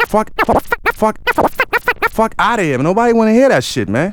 fuck out of here. Nobody want to hear that shit, man.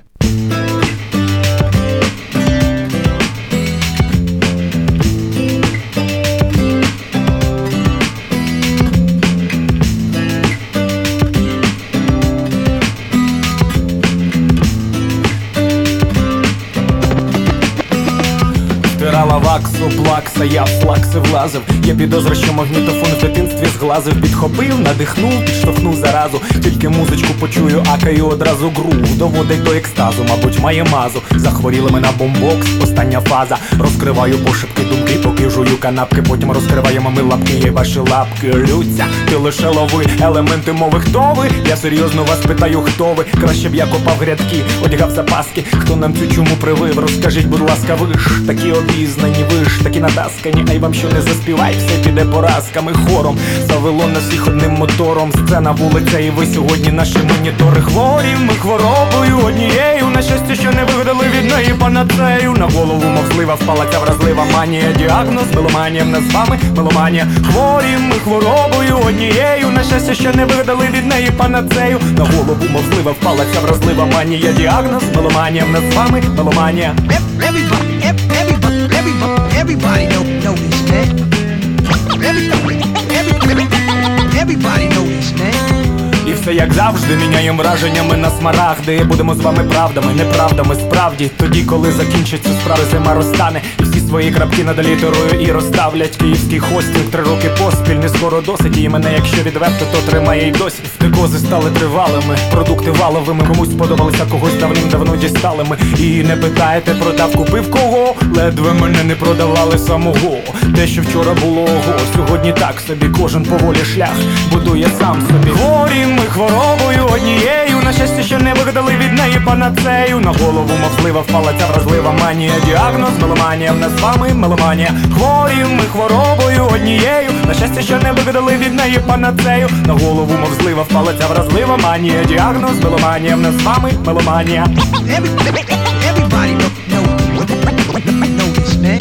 Втирала ваксу, плакса, я в флакси влазив. Є підозра, що магнітофон в дитинстві зглазив. Підхопив, надихнув, підштовхнув заразу. Тільки музичку почую, акаю одразу грув. Доводить до екстазу, мабуть, має мазу. Захворіли ми на бомбокс, остання фаза. Розкриваю пошепки думки, поки жую канапки. Потім розкриваємо ми лапки, і ваші лапки рються. Ти лише лови елементи мови. Хто ви? Я серйозно вас питаю, хто ви? Краще б я копав грядки, одягав запаски. Хто нам цю чуму привив? Розкажіть, будь ласка, ви ж такі обізнані, ви ж такі натаскані. А й вам що не заспівай, все піде поразками хором. Завело на всіх одним мотором. Сцена, вулиця і ви сьогодні наші монітори. Хворі ми хворобою однією. На щастя, що не вигадали від неї панацею. На голову мов злива впала ця вразлива манія. Діагноз меломанія, в нас з вами меломанія. Хворі ми хворобою однією. На щастя, що не вигадали від неї панацею. На голову мов злива впала ця вразлива манія. Діагноз меломанія, в нас з вами меломанія. Everybody know this, man. Everybody know this, man. І все як завжди, міняєм враженнями на смарагди. Будемо з вами правдами, неправдами справді. Тоді, коли закінчаться справи, зима розтане. І всі свої крапки над літерою і розставлять. Київський хостінг 3 роки поспіль, не скоро досить. І мене, якщо відверто, то тримає й досі. Втикози стали тривалими, продукти валовими. Комусь сподобалися, когось давним-давно дістали ми. І не питаєте, продав, купив кого? Ледве мене не продавали самого. Те, що вчора було ого, сьогодні так собі. Кожен поволі шлях будує сам собі. Хворі ми хворобою однією. На щастя, що не вигадали від неї панацею. На голову мов злива впала ця вразлива манія. Діагноз меломанія, в нас з вами меломанія. Хворі ми хворобою однією. На щастя, що не вигадали від неї панацею. На голову мов злива впала ця вразлива манія. Діагноз меломанія, в нас з вами меломанія. Everybody know this, man.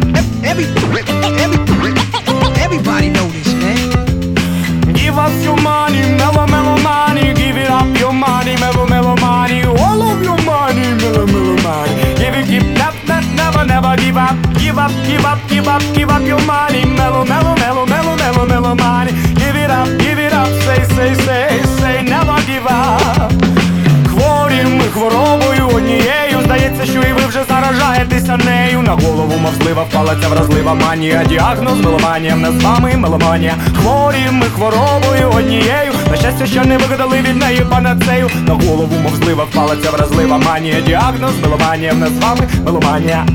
Everybody know this, man. Give us your money, mellow, mellow money. Give it up your money, mellow, mellow money. All of your money, mellow, mellow money. Give it, give that, never, never give up. Give up, give up, give up, give up your money, mellow, mellow, mellow, mellow, mellow, mellow money. Give it up, say, never give up. Хворі ми хворобою однією. Здається, що і ви вже заражаєтеся нею. На голову мов злива впала ця вразлива манія. Діагноз меломанія, в нас з вами меломанія. Хворі ми хворобою однією. На щастя, що не вигадали від неї панацею. На голову мов злива впала ця вразлива манія. Діагноз меломанія, в нас з вами меломанія.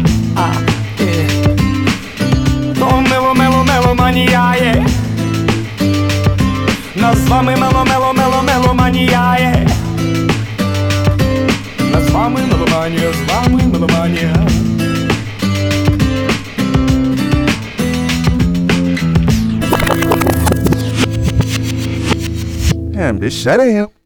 То меломанія є. Нас з вами меломанія є. З вами меломанія, з вами меломанія. Damn, this shit ain't him.